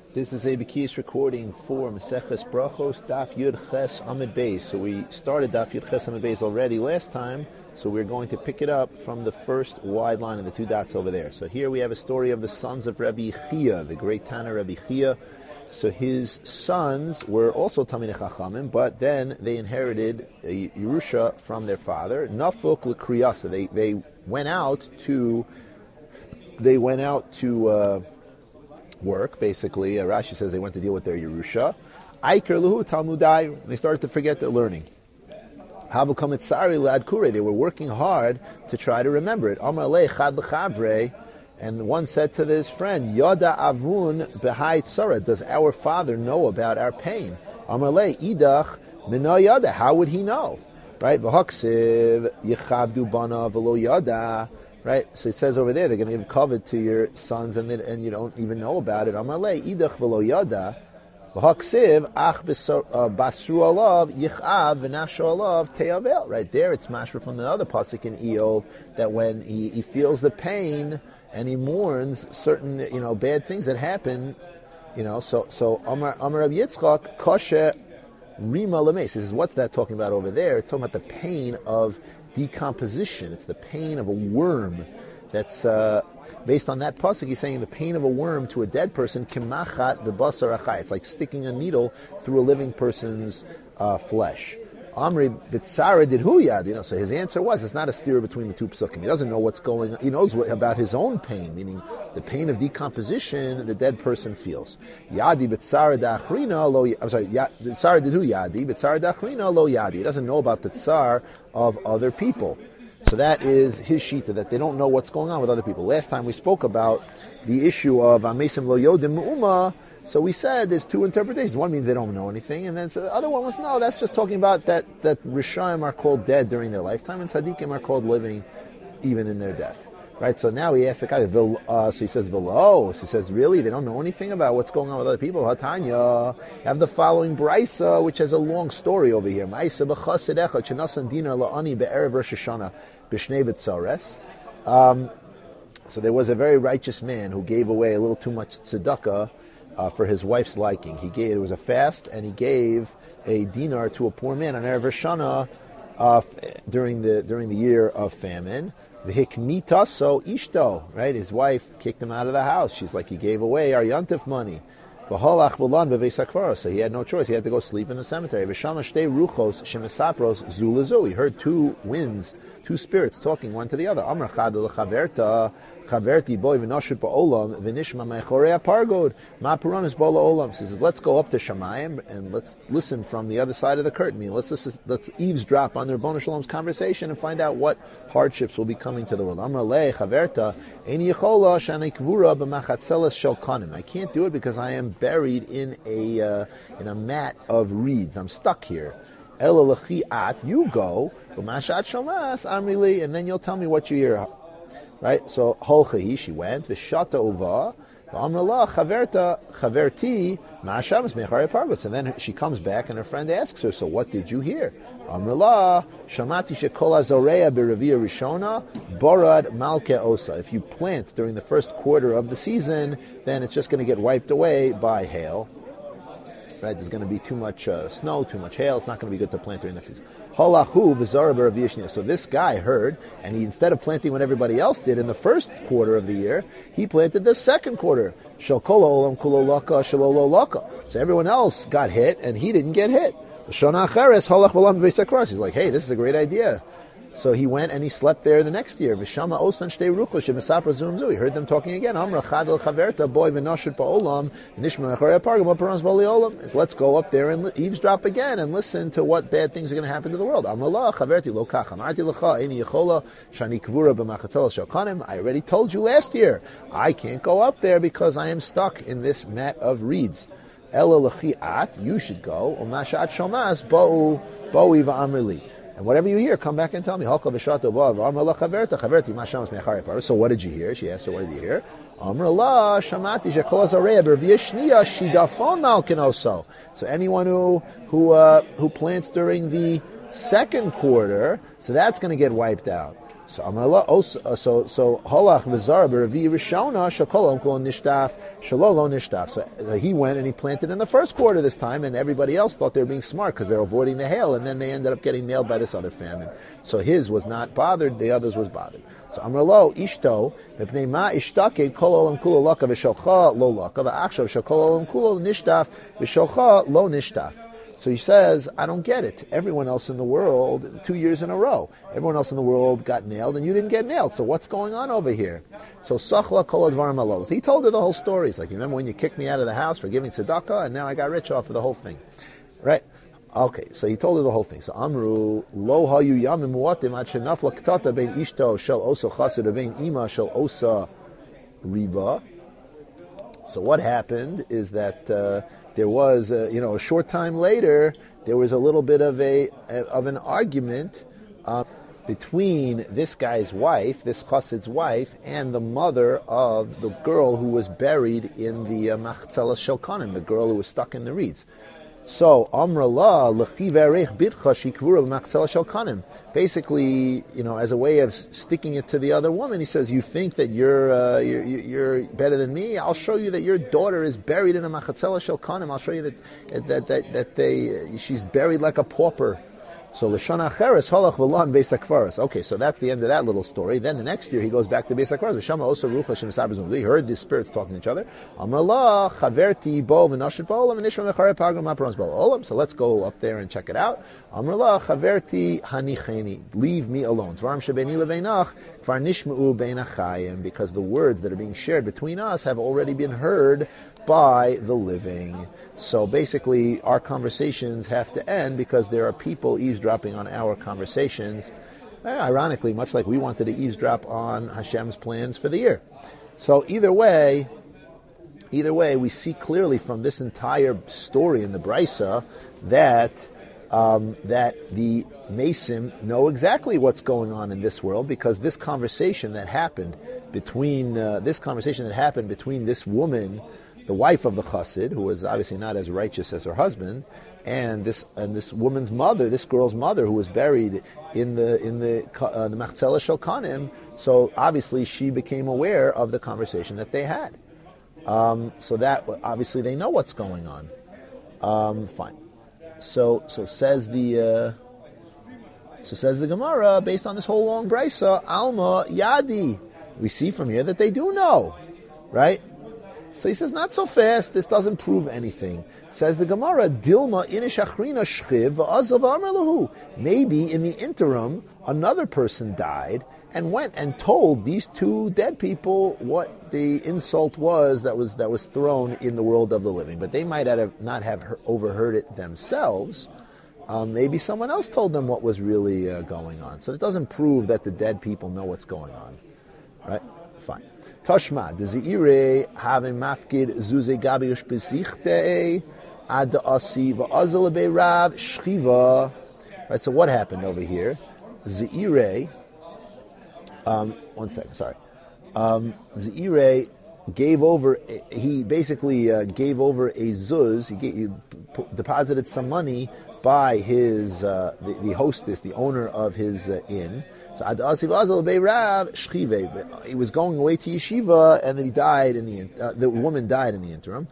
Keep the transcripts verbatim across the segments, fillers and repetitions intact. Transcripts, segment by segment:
This is a Bekiyas recording for Maseches Brachos, Daf Yud Ches Amud Beis. So we started Daf Yud Ches Amud Beis already last time, so we're going to pick it up from the first wide line of the two dots over there. So here we have a story of the sons of Rabbi Chia, the great Tana Rabbi Chia. So his sons were also Talmidei Chachamim, but then they inherited a Yerusha from their father. Nafuk l'kriyasa. They they went out to they went out to. Uh, work, basically. Uh, Rashi says they went to deal with their Yerusha. Aiker luhu Talmudai. They started to forget their learning. Havu kamitzari ladkure. They were working hard to try to remember it. Amar le chad l'chavre. And one said to his friend, Yoda avun behai tzara. Does our father know about our pain? Amar le idach mina yada. How would he know? Right? V'haksiv yichabdu bana v'lo yada. Right, so it says over there they're going to give covet to your sons, and they, and you don't even know about it. Amalei idach v'lo yada, v'haksiv ach basru alav yichav v'nafshu alav teyavel. Right there, it's mashra from the other pasuk in Eov that when he, he feels the pain and he mourns certain you know bad things that happen, you know. So so Amar Amar Rabbi Yitzchak koshe rima lemeis. He says, what's that talking about over there? It's talking about the pain of decomposition. It's the pain of a worm. That's uh, based on that pasuk. He's saying the pain of a worm to a dead person, kimachat b'basar achai. It's like sticking a needle through a living person's uh, flesh. Amri b'tzara did hu yad. You know, so his answer was, it's not a steer between the two psukim. He doesn't know what's going on. He knows what, about his own pain, meaning the pain of decomposition the dead person feels. Yadi b'tzara da'achrina lo. I'm sorry. B'tzara did hu yadi. B'tzara da'achrina lo yadi. He doesn't know about the tsar of other people. So that is his shita, that they don't know what's going on with other people. Last time we spoke about the issue of amesim lo yodim mu'uma. So we said there's two interpretations. One means they don't know anything, and then so the other one was, no, that's just talking about that, that Rishaim are called dead during their lifetime, and Tzadikim are called living even in their death. Right? So now he asks the guy, uh, so he says, Velo. So he says, really? They don't know anything about what's going on with other people? Hatanya. Have the following Brisa, which has a long story over here. Ma'isa b'chasid echad shenasan dinar la'ani be'erev Rosh Hashanah b'shnei b'tzares. Um, so there was a very righteous man who gave away a little too much tzedakah Uh, for his wife's liking. He gave, it was a fast, and he gave a dinar to a poor man on Erev Shana uh, during the during the year of famine. V'hikmitaso ishto, right? His wife kicked him out of the house. She's like, he gave away our yantif money. V'holach v'lan b'veisakvara. So he had no choice. He had to go sleep in the cemetery. V'shama shtei ruchos shemesapros zulazu. He heard two winds, two spirits talking one to the other. Amar chad l'chaverta, chaverti boy v'noshut ba'olam v'nishma me'chorei apargod ma puranis b'ola olam. He says, let's go up to Shamayim and let's listen from the other side of the curtain. I mean, let's listen, let's eavesdrop on the Rebbeinu Shalom's conversation and find out what hardships will be coming to the world. Amar le chaverta ein yichola shani kvura b'machatzeles shel kanim. I can't do it because I am buried in a uh, in a mat of reeds. I'm stuck here. Ela lechiat, you go. B'mashat shomas amrili, and then you'll tell me what you hear. Right? So holchehi, she went. V'shata uva. V'amrala chaverta chaverti ma'ashamas mechari parvus. And then she comes back, and her friend asks her, so what did you hear? Amrala shamati shekol azoreya b'revia rishona borad malke osa. If you plant during the first quarter of the season, then it's just going to get wiped away by hail. Right? There's going to be too much uh, snow, too much hail. It's not going to be good to plant during the season. So this guy heard, and he, instead of planting what everybody else did in the first quarter of the year, he planted the second quarter. So everyone else got hit, and he didn't get hit. He's like, hey, this is a great idea. So he went and he slept there the next year. He heard them talking again. Let's go up there and eavesdrop again and listen to what bad things are going to happen to the world. I already told you last year, I can't go up there because I am stuck in this mat of reeds. You should go. And whatever you hear, come back and tell me. So what did you hear? She asked her, what did you hear? So anyone who who uh, who plants during the second quarter, so that's going to get wiped out. So Amar Allah also so so Halach v'zar b'Revi Rishona shakol kol nishtaf shalolo nishtaf. So he went and he planted in the first quarter this time, and everybody else thought they were being smart because they're avoiding the hail, and then they ended up getting nailed by this other famine. So his was not bothered; the others was bothered. So Amar Lo ishto mepnei ma ishtake kol olam kulo laka v'shalcha lo laka v'achshav shakol olam kulo nishtaf v'shalcha lo nishtaf. So he says, I don't get it. Everyone else in the world, two years in a row, everyone else in the world got nailed and you didn't get nailed. So what's going on over here? So Sachla kol advarim halol. He told her the whole story. He's like, you remember when you kicked me out of the house for giving tzedakah, and now I got rich off of the whole thing, right? Okay, so he told her the whole thing. So Amru lo hayu yamim muatim ad shenafla ktata bein ishto shel osa chassid bein ima shel osa riba. So what happened is that uh, there was, uh, you know, a short time later, there was a little bit of a of an argument uh, between this guy's wife, this chassid's wife, and the mother of the girl who was buried in the uh, Machzela Shelkanim, the girl who was stuck in the reeds. So Amrullah lechiverech bitcha shikvura b'Machzela Shelkanim. Basically, you know, as a way of sticking it to the other woman, he says, "You think that you're uh, you're, you're better than me? I'll show you that your daughter is buried in a Machzela Shelkanim. I'll show you that that that that they she's buried like a pauper." So Lashon Acheres halach v'lan Beis HaKfaros. Okay, so that's the end of that little story. Then the next year he goes back to Beis HaKfaros. V'shama osa rucha shemisabes. He heard these spirits talking to each other. Amar la chaverti bo v'nashit ba'olam v'nishma mecharei pagam ma'parons ba'olam. So let's go up there and check it out. Amar la chaverti hanicheni. Leave me alone. Dvarim shebeni leveinach kvar nishma'u bein achayim. Because the words that are being shared between us have already been heard by the living. So basically, our conversations have to end because there are people eavesdropping on our conversations. Ironically, much like we wanted to eavesdrop on Hashem's plans for the year. So either way, either way, we see clearly from this entire story in the Brisa that um, that the Mesim know exactly what's going on in this world, because this conversation that happened between uh, this conversation that happened between this woman, the wife of the chassid, who was obviously not as righteous as her husband, and this and this woman's mother, this girl's mother, who was buried in the in the uh, the Machzela Shelkanim. So obviously she became aware of the conversation that they had. Um, so that obviously they know what's going on. Um, fine. So so says the uh, so says the Gemara, based on this whole long brisa, Alma Yadi. We see from here that they do know, right? So he says, not so fast. This doesn't prove anything. Says the Gemara, Dilma inish achrina shchiv v'azav amar lahu. Maybe in the interim, another person died and went and told these two dead people what the insult was that was that was thrown in the world of the living. But they might have not have he- overheard it themselves. Um, maybe someone else told them what was really uh, going on. So it doesn't prove that the dead people know what's going on. Right? Fine. Tashma, the Zeire have mafkid zuze gabi ushbesichte ad asi va'azal be'rav shchiva. Right, so what happened over here? Zeire, um, one second, sorry. Um, Zeire gave over, he basically uh, gave over a zuz, he, gave, he p- deposited some money by his, uh, the, the hostess, the owner of his uh, inn. So he was going away to yeshiva, and then he died in the uh, the woman died in the interim.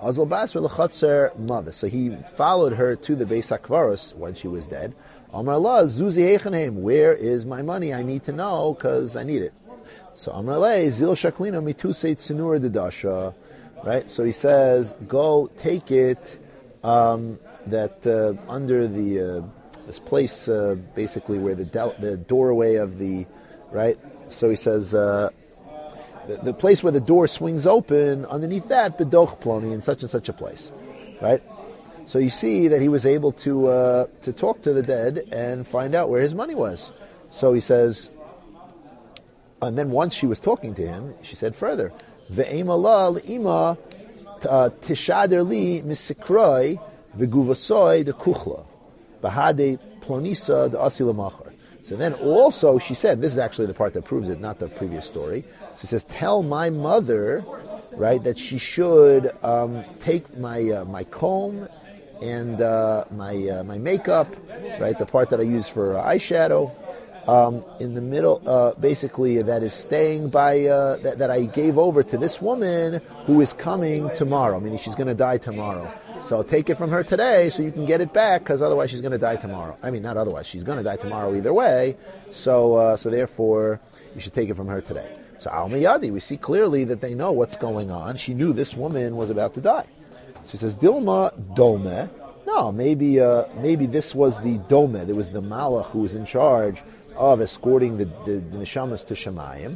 So he followed her to the Beis HaKvaros when she was dead. Amar Allah, Zuzi Hechanem, where is my money? I need to know because I need it. So Amar Allah, Zil Shaklina Mitusei Tsunur Dedasha. Right? So he says, go take it um, that uh, under the uh, this place, uh, basically where the del- the doorway of the, right? So he says, uh, the, the place where the door swings open, underneath that, bedoch ploni, in such and such a place, right? So you see that he was able to uh, to talk to the dead and find out where his money was. So he says, and then once she was talking to him, she said further, ve'ema la le'ima tishader li misikroi v'guvasoi de kuchla. Bahade plonisa de asilamachar. So then also she said, this is actually the part that proves it, not the previous story. She says, tell my mother, right, that she should um, take my uh, my comb and uh, my uh, my makeup, right, the part that I use for uh, eyeshadow, um, in the middle, uh, basically, that is staying by, uh, that, that I gave over to this woman who is coming tomorrow, meaning she's going to die tomorrow. So take it from her today so you can get it back, because otherwise she's going to die tomorrow. I mean, not otherwise, she's going to die tomorrow either way, so uh, so therefore you should take it from her today. So Al Miyadi, we see clearly that they know what's going on. She knew this woman was about to die. She says, Dilma Dome. No, maybe uh, maybe this was the Dome. There was the Malach who was in charge of escorting the, the, the Neshamas to Shemayim.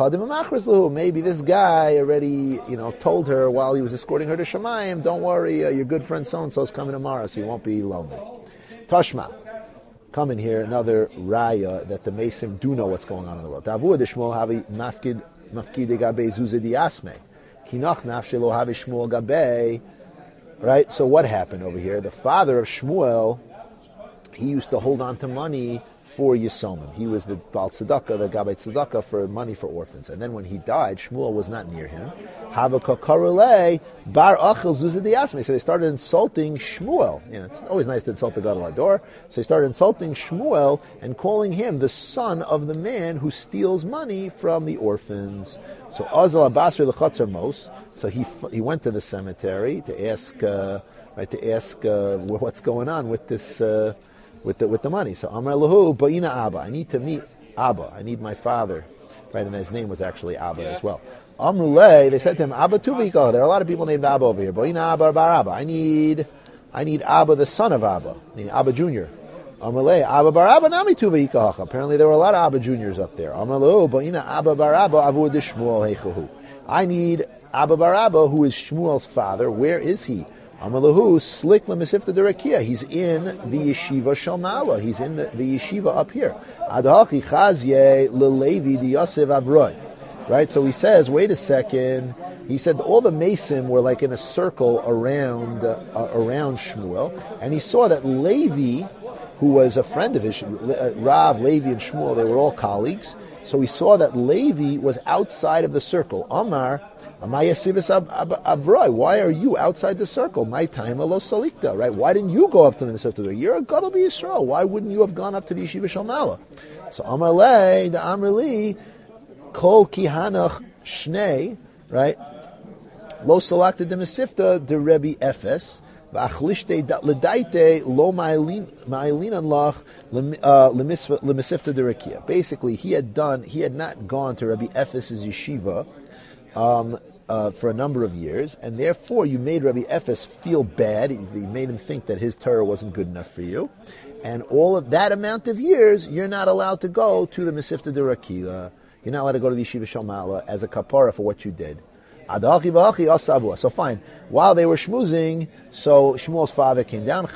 Maybe this guy already, you know, told her while he was escorting her to Shemayim, don't worry, uh, your good friend so-and-so is coming tomorrow, so you won't be lonely. Tashma. Come in here, another raya that the Mesim do know what's going on in the world. Davur de Shmuel havi mafkid mafkid gabe zuze diasme. Kinach nafshe lo havi Shmuel gabe. Right? So what happened over here? The father of Shmuel, he used to hold on to money for Yisomim. He was the Baal Tzedakah, the Gabbai Tzedakah for money for orphans. And then when he died, Shmuel was not near him. Havaka karulei bar achel zuzidiyasme. So they started insulting Shmuel. You know, it's always nice to insult the Gadol Hador. So they started insulting Shmuel and calling him the son of the man who steals money from the orphans. So Azal Abasri l'chatzar mos. So he he went to the cemetery to ask, uh, right, to ask uh, what's going on with this. Uh, With the with the money. So Amar Lahu Ba'ina Abba. I need to meet Abba. I need my father. Right, and his name was actually Abba yeah. as well. Amrulay, they said to him, Abba Tuviko. There are a lot of people named Abba over here. Ba'ina Abba Bar Abba. I need I need Abba, the son of Abba. I need Abba Junior. Amrulay, Abba Bar Abba Nami Tuviko. Apparently there were a lot of Abba Juniors up there. Amar Lahu Ba'ina Abba Bar Abba Avu de Shmuel Heichahu. I need Abba Bar Abba, who is Shmuel's father. Where is he? Amalahu slick lemisifta derakia. He's in the yeshiva Shalmala. He's in the, the yeshiva up here. Adhachi chazye lelevi di Yosef Avroi. Right. So he says, wait a second. He said all the Mason were like in a circle around uh, around Shmuel, and he saw that Levi, who was a friend of his, Rav, Levi, and Shmuel, they were all colleagues. So he saw that Levi was outside of the circle. Amar. Why are you outside the circle? My time alo salikta, right? Why didn't you go up to the Mesivta? You're a Gadol B'Yisrael. Why wouldn't you have gone up to the Yeshiva Shalmala? So Amar Le, the Amar Li, Kol Kihanach Shnei, right? Lo salakta de Mesivta de Rebbe Efes. V'achlishte ledaite lo ma'ilinan lach lemisifta de Rekia. Basically, he had done, he had not gone to Rebbe Efes's yeshiva um, uh, for a number of years, and therefore you made Rebbe Efes feel bad. You made him think that his Torah wasn't good enough for you, and all of that amount of years, you're not allowed to go to the Mesivta de Rekia. You're not allowed to go to the Yeshiva Shalmala as a kapara for what you did. So fine. While they were schmoozing, so Shmuel's father came down.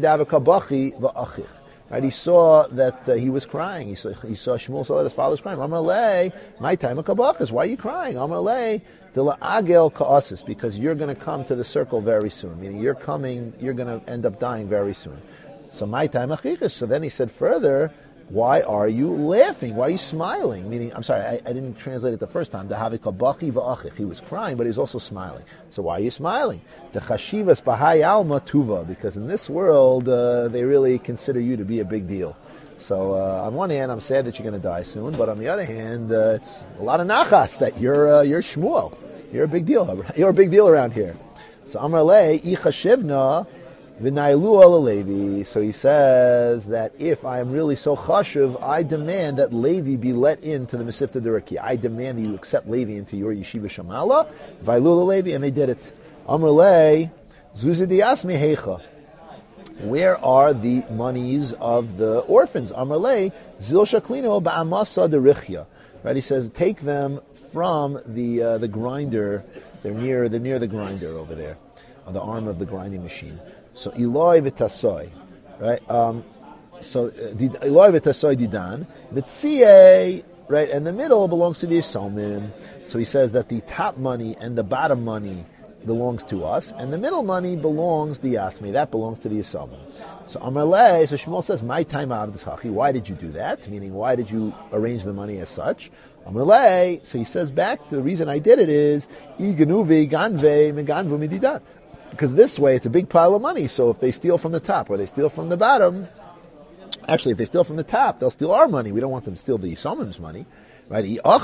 Right, he saw that uh, he was crying. He saw, he saw Shmuel saw that his father was crying. Amalei, my time of kabachas. Why are you crying? Amalei, dela agel kaasis, because you're going to come to the circle very soon. Meaning you're coming, you're going to end up dying very soon. So my time achichas. So then he said further, why are you laughing? Why are you smiling? Meaning, I'm sorry, I, I didn't translate it the first time. He was crying, but he was also smiling. So why are you smiling? The chashivas b'hai alma tuva, because in this world, uh, they really consider you to be a big deal. So uh, on one hand, I'm sad that you're going to die soon, but on the other hand, uh, it's a lot of nachas that you're uh, you're Shmuel. You're a big deal. You're a big deal around here. So Amar Le ichashivna. So he says that if I am really so chashuv, I demand that Levi be let into the Mesivta Derakia. I demand that you accept Levi into your yeshiva Shamala. Vailula Levi, and they did it. Amrulei zuzidiyasmi heicha. Where are the monies of the orphans? Amrulei zil shaklino ba'amasa derichya. Right, he says take them from the uh, the grinder. They're near they're near the grinder over there, on the arm of the grinding machine. So Eloi v'tasoi, right? Um, so uh, Eloi v'tasoi didan, Mitzieh, right? And the middle belongs to the Yisomim. So he says that the top money and the bottom money belongs to us, and the middle money belongs to Yasmi. That belongs to the Yisomim. So Amalei, so Shmuel says, my time out of this hachi. Why did you do that? Meaning, why did you arrange the money as such? Amalei, so he says back, the reason I did it is Iganuvi ganve meganvu mididan. Because this way, it's a big pile of money. So if they steal from the top or they steal from the bottom, Actually, if they steal from the top, they'll steal our money. We don't want them to steal the Yisomim's money. Right,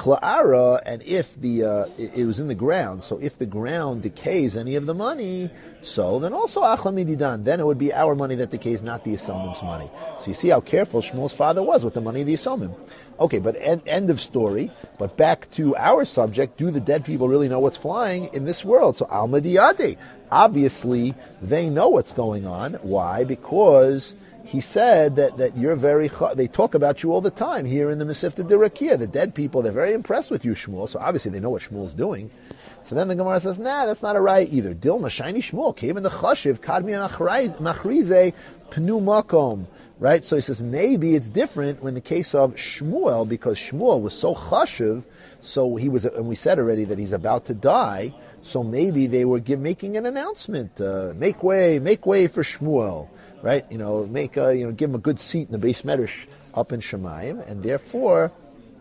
and if the uh, it, it was in the ground, so if the ground decays any of the money, so then also achla mididan, then it would be our money that decays, not the Yisomim's money. So you see how careful Shmuel's father was with the money of the Yisomim. Okay, but end, end of story. But back to our subject: do the dead people really know what's flying in this world? So alma diyade, obviously they know what's going on. Why? Because he said that, that you're very, they talk about you all the time here in the Mesivta Dirakia. The dead people, they're very impressed with you, Shmuel, so obviously they know what Shmuel's doing. So then the Gemara says, nah, that's not a right either. Dilma, shiny Shmuel, came in the Chashiv, Kadmi Machrize, Pnu Makom. Right? So he says, maybe it's different in the case of Shmuel, because Shmuel was so Chashiv, so he was, and we said already that he's about to die, so maybe they were give, making an announcement, uh, make way, make way for Shmuel. Right, you know, make a, you know, give him a good seat in the Beis Medrash up in Shemayim, and therefore,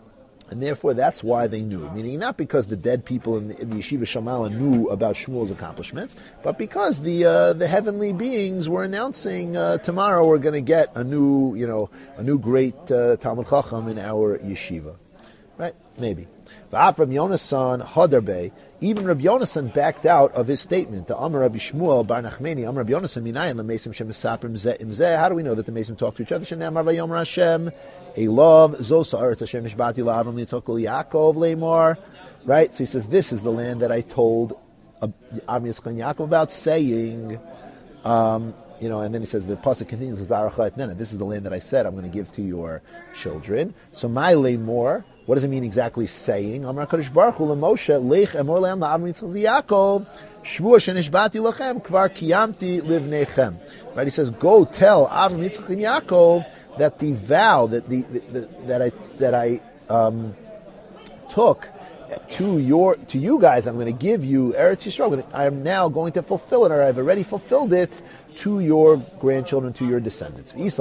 and therefore, that's why they knew. Meaning, not because the dead people in the, in the Yeshiva Shamala knew about Shmuel's accomplishments, but because the uh, the heavenly beings were announcing uh, tomorrow we're going to get a new, you know, a new great uh, Talmud Chacham in our yeshiva. Right, maybe. V'af Rabbi Yonasan Hadarbe. Even Rabbi Yonasan backed out of his statement. The Amar Rabbi Shmuel Bar Nachmeni, Amar Rabbi Yonasan Minayin LaMesim Shemesaprim Zeh Im Zeh. How do we know that the Mesim talk to each other? Shenamar Vayomer Hashem, a love Zosa Eretz Hashem Nishbati LaAvram Yitzchak Yaakov Leimor. Right. So he says, this is the land that I told Avram Yitzchak Yaakov about, saying, um, you know, and then he says the pasuk continues, this is the land that I said I'm going to give to your children. So my Leimor. What does it mean exactly saying? Amar Kadosh Baruch Hu LeMoshe Lech Emor Le'am LaAvram Yitzchak Yaakov Shvua Shenishbati Lachem Kvar Kiyamti Livnechem. Right? He says, go tell Avram Yitzchak and Yaakov that the vow that the, the, the that I that I um, took to your to you guys, I'm going to give you Eretz Yisrael. I am now going to fulfill it, or I've already fulfilled it to your grandchildren, to your descendants. And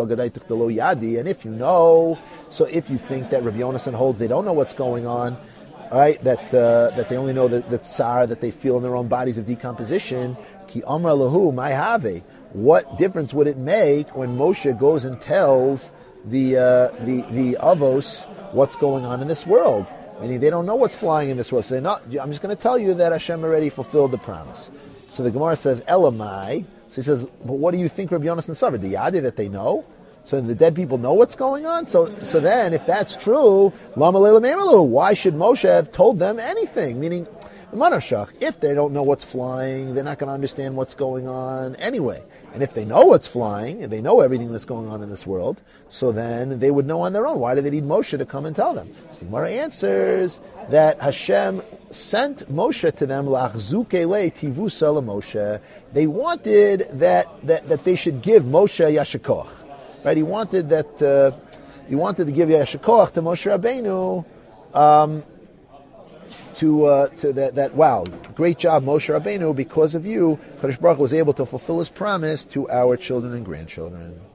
if you know, so if you think that Rav Yonasan holds they don't know what's going on, right? That uh, that they only know the, the tsar that they feel in their own bodies of decomposition. Ki amra lahu my have. What difference would it make when Moshe goes and tells the uh, the the avos what's going on in this world? Meaning they don't know what's flying in this world. So they're not, I'm just going to tell you that Hashem already fulfilled the promise. So the Gemara says, Elamai. So he says, but what do you think Rabbi Yonasan suffered? The yadi that they know? So the dead people know what's going on? So so then, if that's true, why should Moshe have told them anything? Meaning, if they don't know what's flying, they're not going to understand what's going on anyway. And if they know what's flying, and they know everything that's going on in this world, so then they would know on their own. Why do they need Moshe to come and tell them? So Gemara answers that Hashem sent Moshe to them, Moshe. They wanted that, that, that they should give Moshe Yashikoch. Right? He wanted that uh, he wanted to give Yashikoch to Moshe Rabbeinu. Um, To, uh, to that, that, wow, great job, Moshe Rabbeinu, because of you, Kadosh Baruch Hu was able to fulfill his promise to our children and grandchildren.